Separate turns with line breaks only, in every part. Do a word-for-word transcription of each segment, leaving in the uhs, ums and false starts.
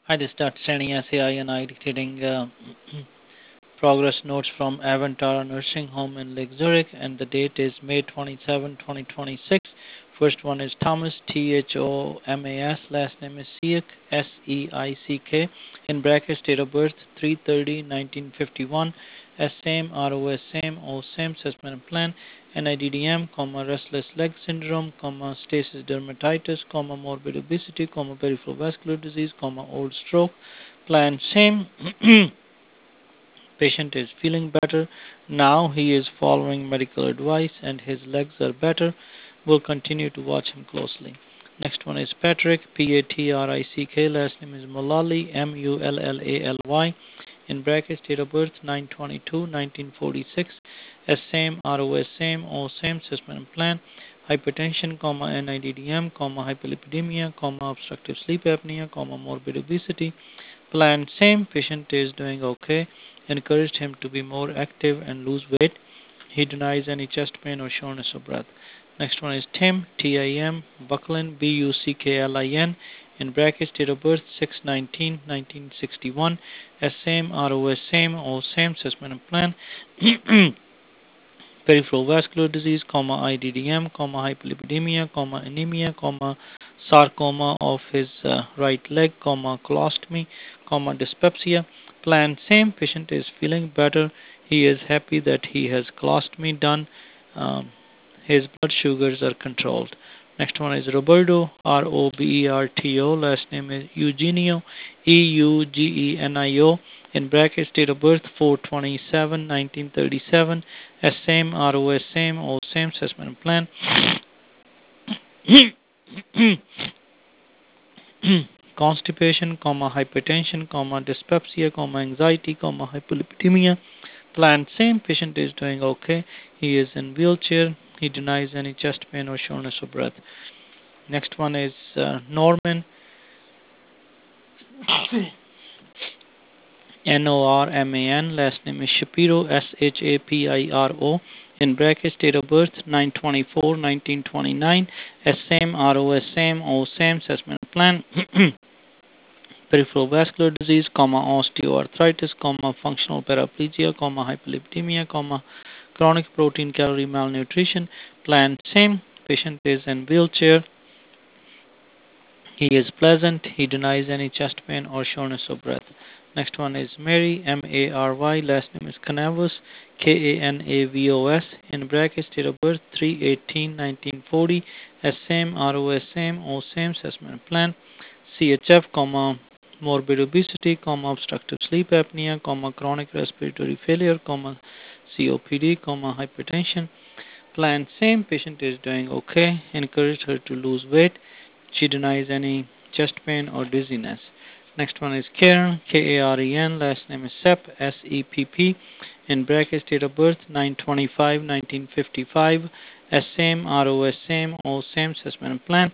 Hi, this is Doctor Sani S A I and I dictating uh, progress notes from Avantara Nursing Home in Lake Zurich, and the date is May twenty-seventh, twenty twenty-six. First one is Thomas, T H O M A S, last name is Seick, S E I C K, in brackets, date of birth three thirty nineteen fifty-one, S same, R O S same, O same, assessment and plan, N I D D M, comma, restless leg syndrome, comma, stasis dermatitis, comma, morbid obesity, comma, peripheral vascular disease, comma, old stroke, plan same. Patient is feeling better. Now he is following medical advice and his legs are better. We'll continue to watch him closely. Next one is Patrick, P A T R I C K, last name is Mullally, M U L L A L Y, in brackets, date of birth nine twenty-two nineteen forty-six, S same, R O S same, O same, assessment and plan, hypertension, comma, N I D D M, comma, hyperlipidemia, comma, obstructive sleep apnea, comma, morbid obesity, plan same, patient is doing okay, encouraged him to be more active and lose weight. He denies any chest pain or shortness of breath. Next one is Tim, T I M, Bucklin, B U C K L I N, in brackets, date of birth six nineteen nineteen sixty-one, S same, R O S same, O same, assessment and plan, peripheral vascular disease, comma, I D D M, comma, hyperlipidemia, comma, anemia, comma, sarcoma of his uh, right leg, comma, colostomy, comma, dyspepsia. Plan same, patient is feeling better. He is happy that he has colostomy done. Um, his blood sugars are controlled. Next one is Roberto, R O B E R T O. Last name is Eugenio, E U G E N I O. In brackets, date of birth four twenty-seven nineteen thirty-seven. S same, R O S same, O same, assessment and plan. Constipation, comma, hypertension, comma, dyspepsia, comma, anxiety, comma, hypolipidemia. Plan same, patient is doing okay. He is in wheelchair. He denies any chest pain or shortness of breath. Next one is uh, Norman, N O R M A N. Last name is Shapiro, S H A P I R O. In brackets, date of birth nine twenty-four nineteen twenty-nine. S same, R O S same, O same, assessment plan. Peripheral vascular disease, comma, osteoarthritis, comma, functional paraplegia, comma, hyperlipidemia, comma, chronic protein calorie malnutrition. Plan same. Patient is in wheelchair. He is pleasant. He denies any chest pain or shortness of breath. Next one is Mary, M A R Y. Last name is Canavos, K A N A V O S. In brackets, date of birth three eighteen nineteen forty. S same, R O S same, O same, assessment plan. C H F, comma, morbid obesity, comma, obstructive sleep apnea, comma, chronic respiratory failure, comma, C O P D, comma, hypertension. Plan same. Patient is doing okay. Encouraged her to lose weight. She denies any chest pain or dizziness. Next one is Karen, K A R E N. Last name is Sepp, S E P P. In brackets, date of birth nine twenty-five nineteen fifty-five. S same, R O S same, O same, assessment and plan.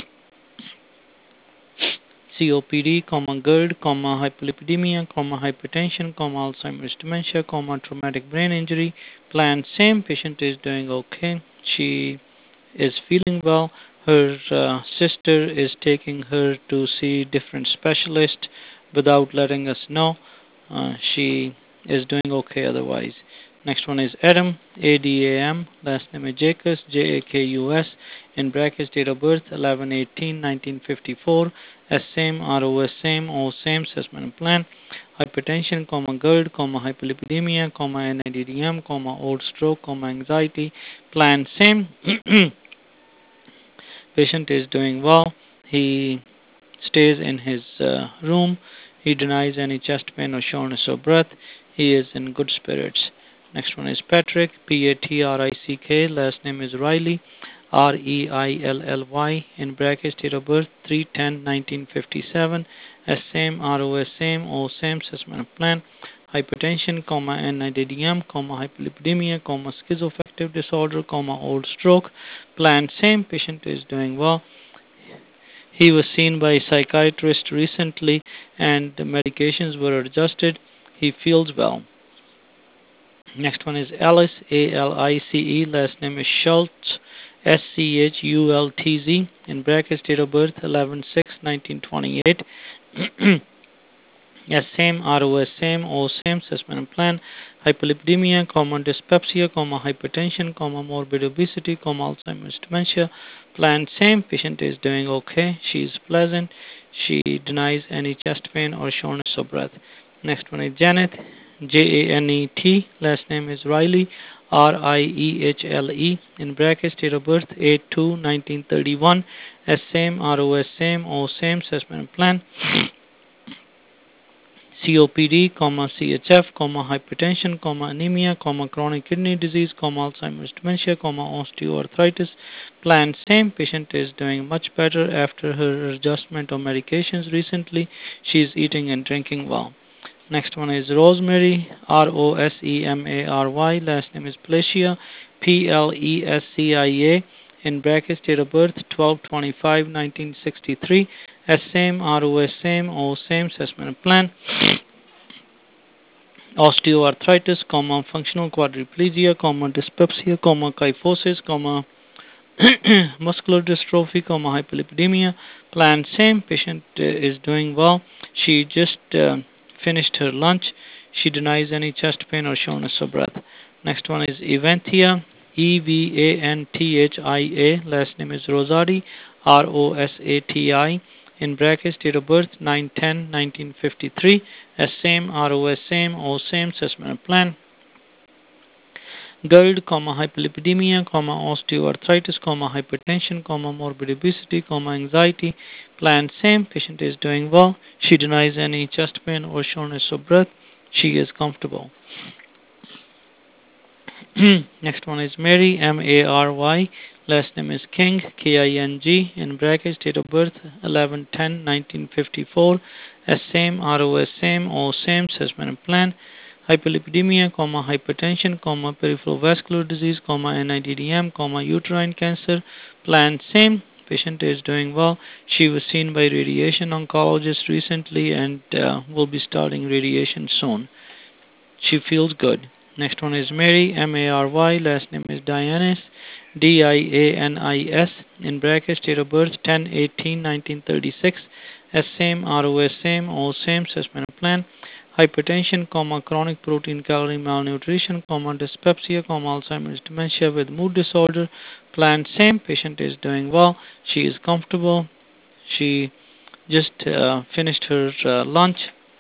C O P D, comma, GERD, comma, hyperlipidemia, comma, hypertension, comma, Alzheimer's dementia, comma, traumatic brain injury. Plan same. Patient is doing okay. She is feeling well. Her uh, sister is taking her to see different specialists without letting us know. Uh, she is doing okay otherwise. Next one is Adam, A D A M. Last name is Jacobs, J A K U S. In brackets, date of birth eleven eighteen nineteen fifty-four. S same, R O S same, O same, assessment and plan. Hypertension, comma, GERD, comma, hyperlipidemia, comma, N I D D M, comma, old stroke, comma, anxiety. Plan same. Patient is doing well. He stays in his uh, room. He denies any chest pain or shortness of breath. He is in good spirits. Next one is Patrick, P A T R I C K. Last name is Riley, R E I L L Y. In brackets, date of birth three ten nineteen fifty-seven. S same, R O S same, O same, assessment plan. Hypertension, comma, N I D D M, comma, hyperlipidemia, comma, schizoaffective disorder, comma, old stroke. Plan same. Patient is doing well. He was seen by a psychiatrist recently and the medications were adjusted. He feels well. Next one is Alice, A L I C E. Last name is Schultz, S C H U L T Z. In brackets, date of birth eleven six nineteen twenty-eight. Yes, same, R O S, same, O, same, assessment plan, hyperlipidemia, comma, dyspepsia, comma, hypertension, comma, morbid obesity, comma, Alzheimer's dementia, plan, same, patient is doing okay, she is pleasant, she denies any chest pain or shortness of breath. Next one is Janet, J A N E T, last name is Riley, R I E H L E, in brackets, date of birth, eight two nineteen thirty-one, S, same, R O S, same, O, same, assessment plan, C O P D, comma, C H F, comma, hypertension, comma, anemia, comma, chronic kidney disease, comma, Alzheimer's dementia, comma, osteoarthritis. Plan same. Patient is doing much better after her adjustment of medications recently. She is eating and drinking well. Next one is Rosemary, R O S E M A R Y. Last name is Plesia, P L E S C I A. In brackets, date of birth twelve twenty-five nineteen sixty-three. S, same, R O S, same, O, same, assessment plan, osteoarthritis, comma, functional quadriplegia, comma, dyspepsia, comma, kyphosis, comma, muscular dystrophy, comma, hyperlipidemia. Plan same. Patient uh, is doing well. She just uh, finished her lunch. She denies any chest pain or shortness of breath. Next one is Eventhia, E V A N T H I A. Last name is Rosati, R O S A T I. In brackets, date of birth nine ten nineteen fifty-three. S, same, R O S, same, O, same, assessment plan, GERD, comma, hyperlipidemia, comma, osteoarthritis, comma, hypertension, comma, morbid obesity, comma, anxiety. Plan same. Patient is doing well. She denies any chest pain or shortness of breath. She is comfortable. Next one is Mary, M A R Y. Last name is King, K I N G. In brackets, date of birth eleven ten nineteen fifty-four. S, same, R O S, same, O, same, assessment plan, hyperlipidemia, comma, hypertension, comma, peripheral vascular disease, comma, N I D D M, comma, uterine cancer. Plan same. Patient is doing well. She was seen by radiation oncologist recently and uh, will be starting radiation soon. She feels good. Next one is Mary, M A R Y. Last name is Dianis, D I A N I S. In brackets, date of birth ten eighteen nineteen thirty-six. S, same, R O S, same, O, same, assessment plan, hypertension, comma, chronic protein calorie malnutrition, comma, dyspepsia, comma, Alzheimer's dementia with mood disorder. Plan same. Patient is doing well. She is comfortable. She just uh, finished her uh, lunch.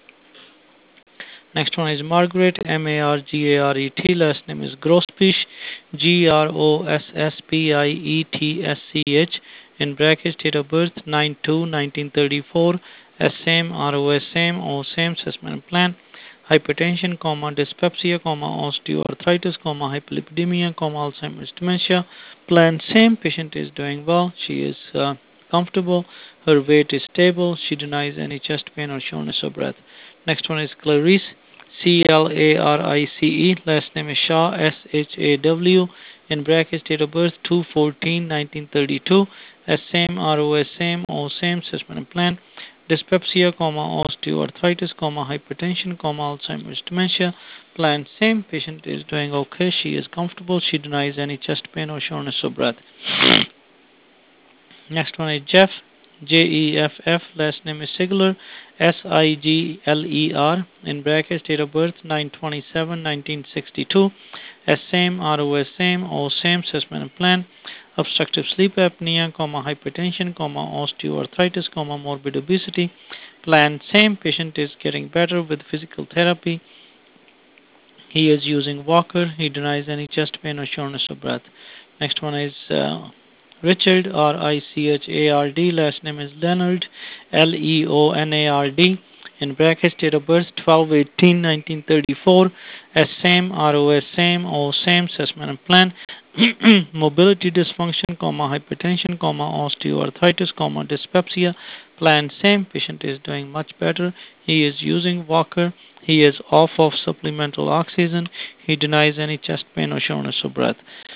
Next one is Margaret, M A R G A R E T. Last name is Grosspich, G R O S S P I E T S C H. In brackets, date of birth nine two nineteen thirty-four. S, same, R O S, same, O, same, assessment plan, hypertension, comma, dyspepsia, comma, osteoarthritis, comma, hyperlipidemia, comma, Alzheimer's dementia. Plan same. Patient is doing well. She is uh, comfortable. Her weight is stable. She denies any chest pain or shortness of breath. Next one is Clarice, C L A R I C E. Last name is Shaw, S H A W. In brackets, date of birth two fourteen nineteen thirty-two. S, same, R O S, same, O, same, assessment plan, dyspepsia, comma, osteoarthritis, comma, hypertension, comma, Alzheimer's dementia. Plan same. Patient is doing okay. She is comfortable. She denies any chest pain or shortness of breath. Next one is Jeff, J E F F. Last name is Sigler, S I G L E R. In brackets, date of birth nine twenty-seven nineteen sixty-two. S, same, R O S, same, O, same, assessment plan, obstructive sleep apnea, comma, hypertension, comma, osteoarthritis, comma, morbid obesity. Plan same. Patient is getting better with physical therapy. He is using walker. He denies any chest pain or shortness of breath. Next one is uh, Richard, R I C H A R D. Last name is Leonard, L E O N A R D. In brackets, date of birth twelve eighteen nineteen thirty-four. S, same, R O S, same, O, same, assessment plan, mobility dysfunction, comma, hypertension, comma, osteoarthritis, comma, dyspepsia. Plan same. Patient is doing much better. He is using walker. He is off of supplemental oxygen. He denies any chest pain or shortness of breath.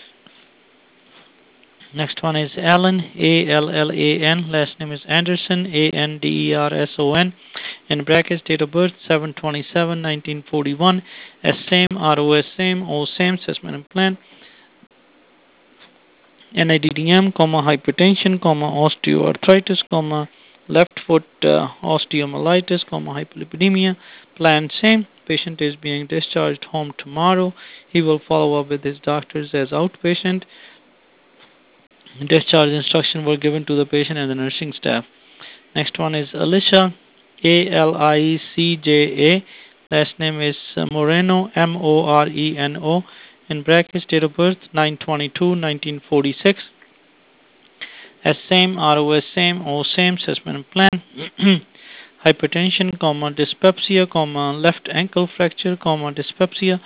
Next one is Allen, A L L A N. Last name is Anderson, A N D E R S O N. In brackets, date of birth seven twenty-seven nineteen forty-one. S, same, R O S, same, O, same, assessment plan, N I D D M, comma, hypertension, comma, osteoarthritis, comma, Left foot uh, osteomyelitis, comma, hypolipidemia. Plan same. Patient is being discharged home tomorrow. He will follow up with his doctors as outpatient. Discharge instructions were given to the patient and the nursing staff. Next one is Alicia, A L I C J A. Last name is uh, Moreno, M O R E N O. In brackets, date of birth nine twenty-two nineteen forty-six. S same, R O S same, O same, assessment plan. Hypertension, comma, dyspepsia, comma, left ankle fracture, comma, dyspepsia,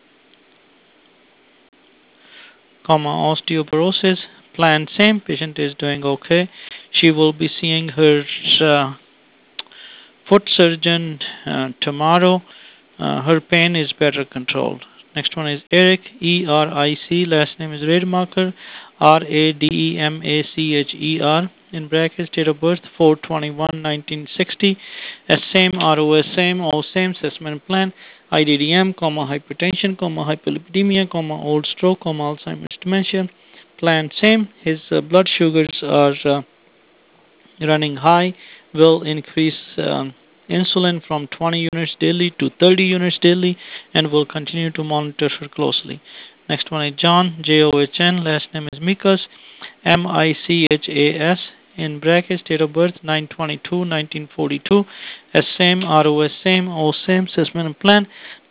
comma, osteoporosis. Plan same, patient is doing okay. She will be seeing her uh, foot surgeon uh, tomorrow. Uh, her pain is better controlled. Next one is Eric, E R I C. Last name is Rademacher, R A D E M A C H E R. In brackets, date of birth four twenty-one nineteen sixty. S same, R O S same, O same, assessment plan. I D D M, comma, hypertension, comma, hypolipidemia, comma, old stroke, comma, Alzheimer's dementia. Plan same. His uh, blood sugars are uh, running high, will increase um, insulin from twenty units daily to thirty units daily, and will continue to monitor her closely. Next one is John, J O H N. Last name is Michas, M I C H A S. In brackets, date of birth nine twenty-two nineteen forty-two. S same, R O S same, O same, assessment plan.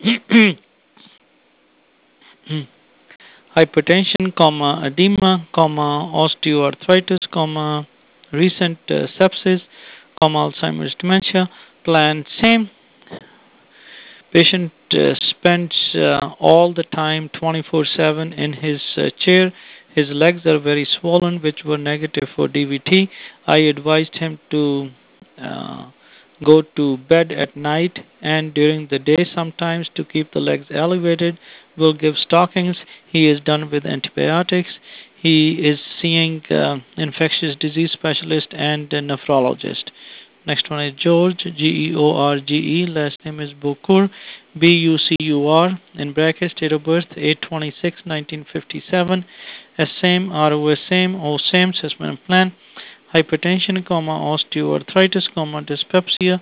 Hypertension, comma, edema, comma, osteoarthritis, comma, recent uh, sepsis, comma, Alzheimer's dementia. Plan same. Patient uh, spends uh, all the time twenty-four seven in his uh, chair. His legs are very swollen, which were negative for D V T. I advised him to uh, go to bed at night and during the day sometimes to keep the legs elevated. Will give stockings. He is done with antibiotics. He is seeing uh, infectious disease specialist and a nephrologist. Next one is George, G E O R G E. Last name is Bukur, B U C U R. In brackets, date of birth eight twenty-six nineteen fifty-seven. S same, R O S same, O same, assessment plan. Hypertension, comma, osteoarthritis, comma, dyspepsia,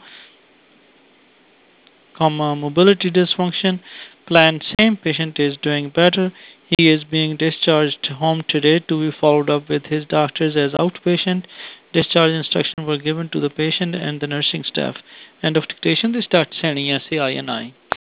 comma, mobility dysfunction. Plan same, patient is doing better. He is being discharged home today to be followed up with his doctors as outpatient. Discharge instructions were given to the patient and the nursing staff. End of dictation. They start sending S A I N I.